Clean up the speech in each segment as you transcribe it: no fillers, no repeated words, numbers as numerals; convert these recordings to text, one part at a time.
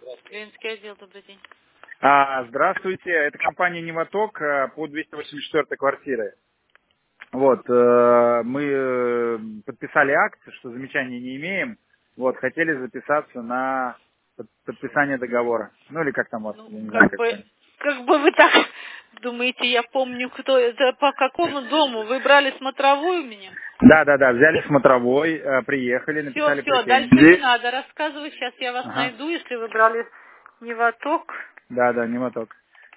Клиентский отдел, добрый день. Здравствуйте, это компания «Невоток» по 284 квартире. Вот, мы подписали акт, что замечаний не имеем. Вот, хотели записаться на подписание договора. Ну или как там у вас, Ну, я не знаю, как как бы, там. как бы вы так думаете, я помню, кто это, по какому дому? Вы брали смотровую у меня? Да, взяли смотровой, приехали, написали Все, дальше не претензии. надо рассказывать, сейчас я вас Ага. найду, если вы брали Невоток. Да, «Невоток».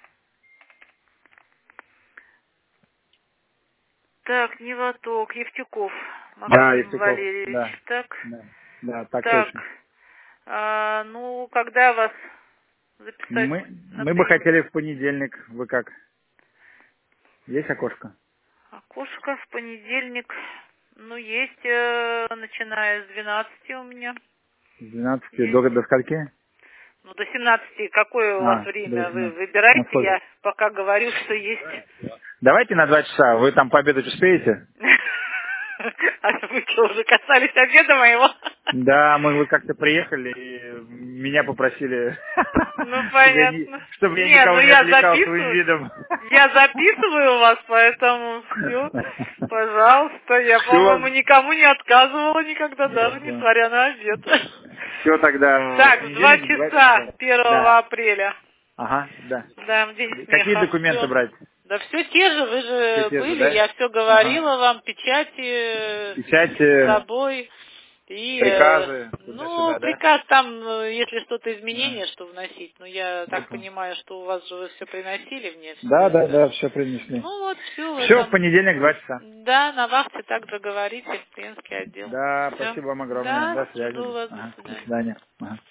Так, Невоток, Евтюков Да, Максим Евтюков, Валерьевич. да. Так, Да, так так, точно. ну, когда вас записать на Мы бы прием? хотели в понедельник. Вы как? Есть окошко? Окошко в понедельник, ну, есть, начиная с 12 у меня. С 12 Есть. до скольки? Ну, до 17. Какое у вас До время? Вы 18. На выбираете, сколько? я пока говорю, что есть. Давайте на 2 часа. Вы там пообедать успеете? А вы что, уже касались обеда моего? Да, мы вот как-то приехали, и меня попросили, Ну, чтобы понятно. я Не, ну никого не я отвлекал своим записываю. видом. Я записываю вас, поэтому все. Пожалуйста. Я, по-моему, Все, никому не отказывала никогда, даже несмотря на обед. все тогда в Так, в 2 понедельник, 2 часа часа. 1 Да, апреля. ага, да. Да, в день Какие смеха. документы Все. брать? Да все те же, вы Все же те же, были, да? я все Ага. говорила вам, печати с Печати, собой. И, приказы, ну, туда-сюда, да? приказ там, если что-то Ага. изменение, что вносить. Ну, я так Это. понимаю, что у вас же вы все приносили мне, все Да, это. все принесли. Ну, вот, все в Все в этом. понедельник 2 часа. Да, на вахте так договоритесь, клиентский отдел. Да, Все. спасибо вам огромное. Да, До жду связи. вас, до Ага, до свидания. свидания. Ага.